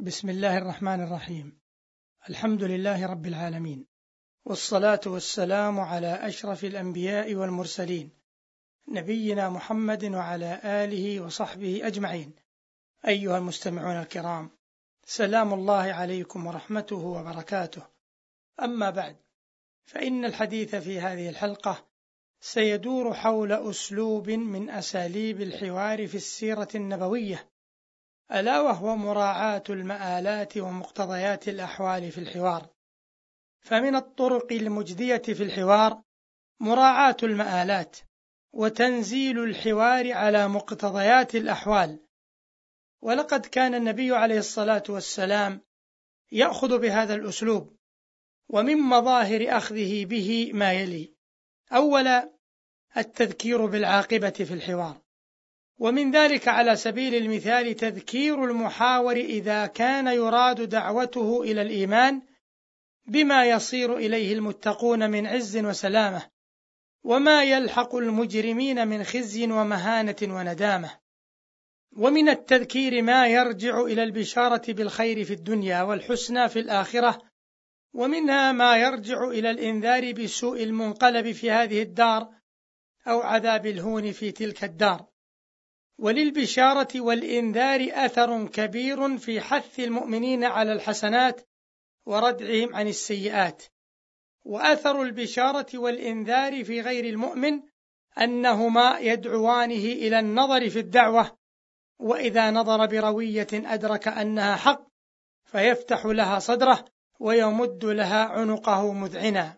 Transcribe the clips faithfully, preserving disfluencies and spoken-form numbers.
بسم الله الرحمن الرحيم. الحمد لله رب العالمين، والصلاة والسلام على أشرف الأنبياء والمرسلين، نبينا محمد وعلى آله وصحبه أجمعين. أيها المستمعون الكرام، سلام الله عليكم ورحمته وبركاته. أما بعد، فإن الحديث في هذه الحلقة سيدور حول أسلوب من أساليب الحوار في السيرة النبوية، ألا وهو مراعاة المآلات ومقتضيات الأحوال في الحوار. فمن الطرق المجدية في الحوار مراعاة المآلات وتنزيل الحوار على مقتضيات الأحوال. ولقد كان النبي عليه الصلاة والسلام يأخذ بهذا الأسلوب، ومن مظاهر أخذه به ما يلي: أولا، التذكير بالعاقبة في الحوار، ومن ذلك على سبيل المثال تذكير المحاور إذا كان يراد دعوته إلى الإيمان بما يصير إليه المتقون من عز وسلامة، وما يلحق المجرمين من خزي ومهانة وندامة. ومن التذكير ما يرجع إلى البشارة بالخير في الدنيا والحسنى في الآخرة، ومنها ما يرجع إلى الإنذار بسوء المنقلب في هذه الدار أو عذاب الهون في تلك الدار. وللبشارة والإنذار أثر كبير في حث المؤمنين على الحسنات وردعهم عن السيئات. وأثر البشارة والإنذار في غير المؤمن أنهما يدعوانه إلى النظر في الدعوة، وإذا نظر بروية أدرك أنها حق فيفتح لها صدره ويمد لها عنقه مذعنا.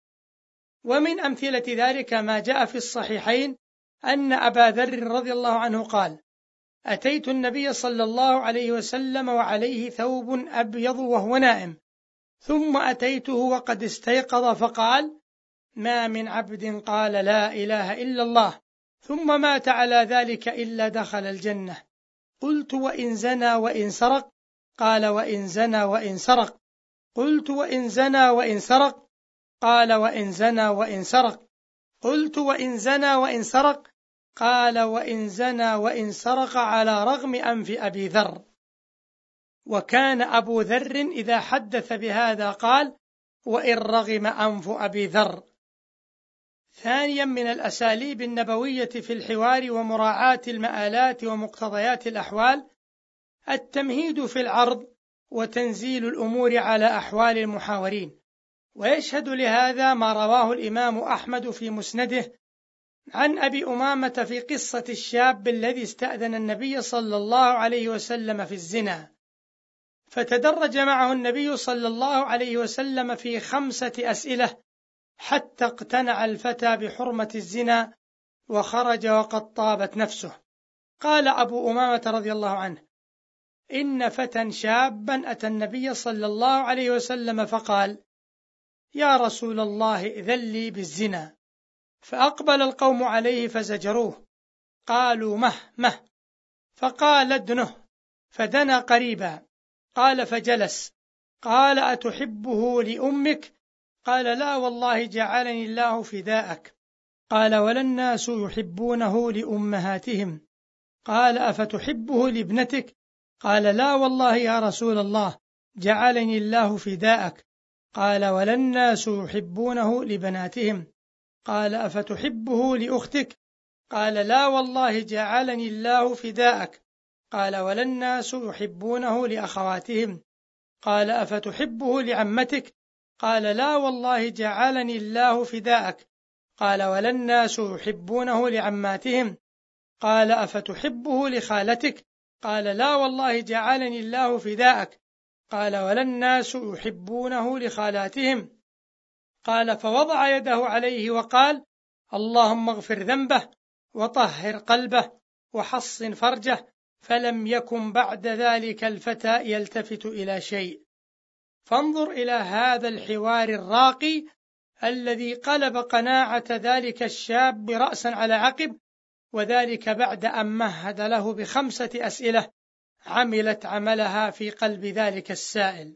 ومن أمثلة ذلك ما جاء في الصحيحين أن أبا ذر رضي الله عنه قال: أتيت النبي صلى الله عليه وسلم وعليه ثوب أبيض وهو نائم، ثم أتيته وقد استيقظ فقال: ما من عبد قال لا إله إلا الله ثم مات على ذلك إلا دخل الجنة. قلت: وإن زنى وإن سرق؟ قال: وإن زنى وإن سرق. قلت: وإن زنى وإن سرق؟ قال: وإن زنى وإن سرق. قلت: وإن زنى وإن سرق؟ قال: وإن زنى وإن سرق على رغم أنف أبي ذر. وكان أبو ذر إذا حدث بهذا قال: وإن رغم أنف أبي ذر. ثانيا، من الأساليب النبوية في الحوار ومراعاة المآلات ومقتضيات الأحوال التمهيد في العرض وتنزيل الأمور على أحوال المحاورين. ويشهد لهذا ما رواه الإمام أحمد في مسنده عن أبي أمامة في قصة الشاب الذي استأذن النبي صلى الله عليه وسلم في الزنا، فتدرج معه النبي صلى الله عليه وسلم في خمسة أسئلة حتى اقتنع الفتى بحرمة الزنا وخرج وقد طابت نفسه. قال أبو أمامة رضي الله عنه: إن فتى شابا أتى النبي صلى الله عليه وسلم فقال: يا رسول الله إذن لي بالزنا. فأقبل القوم عليه فزجروه، قالوا: مه مه. فقال: ادنه. فدنا قريبا، قال: فجلس. قال: أتحبه لأمك؟ قال: لا والله جعلني الله فداءك. قال: ولا الناس يحبونه لأمهاتهم. قال: أفتحبه لابنتك؟ قال: لا والله يا رسول الله جعلني الله فداءك. قال: ولا الناس يحبونه لبناتهم. قال: أفتحبه لأختك؟ قال: لا والله جعلني الله فداءك. قال: ولا الناس يحبونه لأخواتهم. قال: أفتحبه لعمتك؟ قال: لا والله جعلني الله فداءك. قال: ولا الناس يحبونه لعماتهم. قال: أفتحبه لخالتك؟ قال: لا والله جعلني الله فداءك. قال: ولا الناس يحبونه لخالاتهم. قال: فوضع يده عليه وقال: اللهم اغفر ذنبه وطهر قلبه وحصن فرجه. فلم يكن بعد ذلك الفتى يلتفت إلى شيء. فانظر إلى هذا الحوار الراقي الذي قلب قناعة ذلك الشاب رأسا على عقب، وذلك بعد أن مهد له بخمسة أسئلة عملت عملها في قلب ذلك السائل.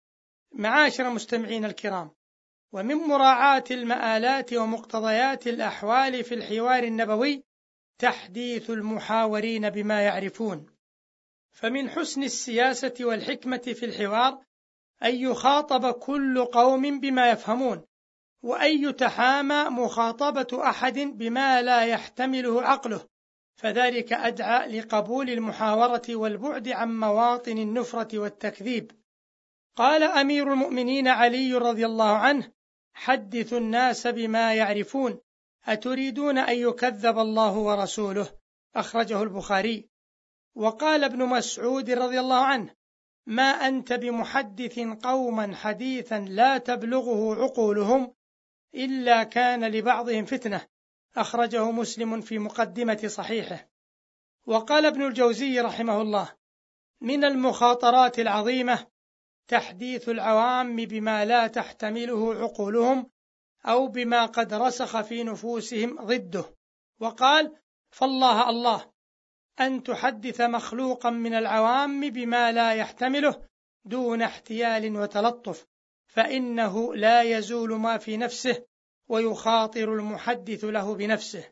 معاشر مستمعين الكرام، ومن مراعاة المآلات ومقتضيات الأحوال في الحوار النبوي تحديث المحاورين بما يعرفون، فمن حسن السياسة والحكمة في الحوار أن يخاطب كل قوم بما يفهمون، وأن يتحامى مخاطبة أحد بما لا يحتمله عقله، فذلك أدعى لقبول المحاورة والبعد عن مواطن النفرة والتكذيب. قال أمير المؤمنين علي رضي الله عنه: حدثوا الناس بما يعرفون، أتريدون أن يكذب الله ورسوله؟ أخرجه البخاري. وقال ابن مسعود رضي الله عنه: ما أنت بمحدث قوما حديثا لا تبلغه عقولهم إلا كان لبعضهم فتنة، أخرجه مسلم في مقدمة صحيحه. وقال ابن الجوزي رحمه الله: من المخاطرات العظيمة تحديث العوام بما لا تحتمله عقولهم أو بما قد رسخ في نفوسهم ضده. وقال: فالله الله أن تحدث مخلوقا من العوام بما لا يحتمله دون احتيال وتلطف، فإنه لا يزول ما في نفسه ويخاطر المحدث له بنفسه.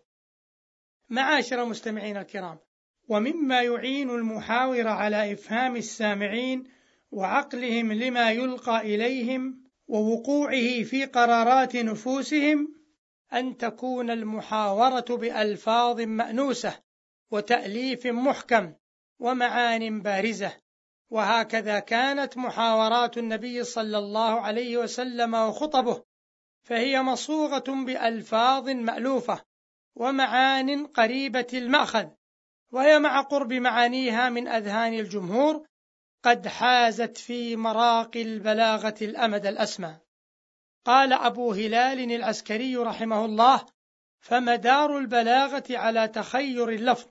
معاشر المستمعين الكرام، ومما يعين المحاور على إفهام السامعين وعقلهم لما يلقى إليهم ووقوعه في قرارات نفوسهم أن تكون المحاورة بألفاظ مأنوسة وتأليف محكم ومعان بارزة، وهكذا كانت محاورات النبي صلى الله عليه وسلم وخطبه، فهي مصوغة بألفاظ مألوفة ومعان قريبة المأخذ، وهي مع قرب معانيها من أذهان الجمهور قد حازت في مراقي البلاغة الأمد الأسمى. قال أبو هلال العسكري رحمه الله: فمدار البلاغة على تخير اللفظ،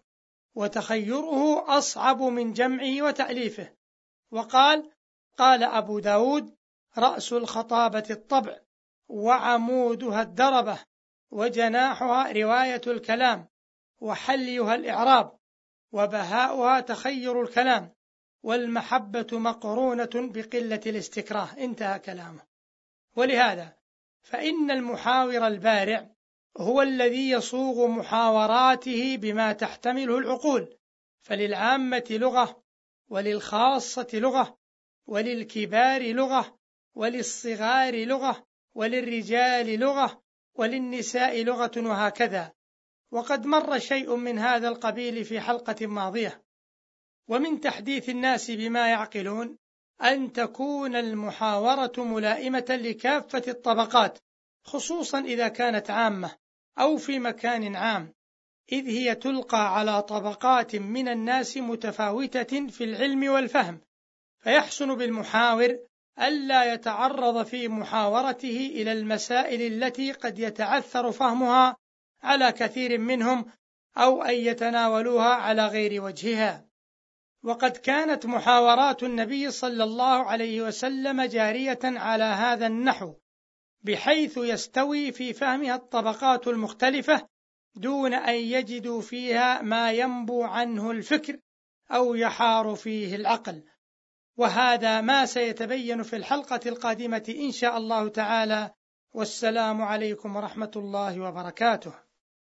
وتخيره أصعب من جمعه وتأليفه. وقال: قال أبو داود: رأس الخطابة الطبع، وعمودها الدربة، وجناحها رواية الكلام، وحليها الإعراب، وبهاؤها تخير الكلام، والمحبة مقرونة بقلة الاستكراه. انتهى كلامه. ولهذا فإن المحاور البارع هو الذي يصوغ محاوراته بما تحتمله العقول، فللعامة لغة، وللخاصة لغة، وللكبار لغة، وللصغار لغة، وللرجال لغة، وللنساء لغة، وهكذا. وقد مر شيء من هذا القبيل في حلقة ماضية. ومن تحديث الناس بما يعقلون أن تكون المحاورة ملائمة لكافة الطبقات، خصوصا إذا كانت عامة أو في مكان عام، إذ هي تلقى على طبقات من الناس متفاوتة في العلم والفهم، فيحسن بالمحاور ألا يتعرض في محاورته إلى المسائل التي قد يتعثر فهمها على كثير منهم، أو أن يتناولوها على غير وجهها. وقد كانت محاورات النبي صلى الله عليه وسلم جارية على هذا النحو، بحيث يستوي في فهمها الطبقات المختلفة دون أن يجدوا فيها ما ينبو عنه الفكر أو يحار فيه العقل. وهذا ما سيتبين في الحلقة القادمة إن شاء الله تعالى. والسلام عليكم ورحمة الله وبركاته.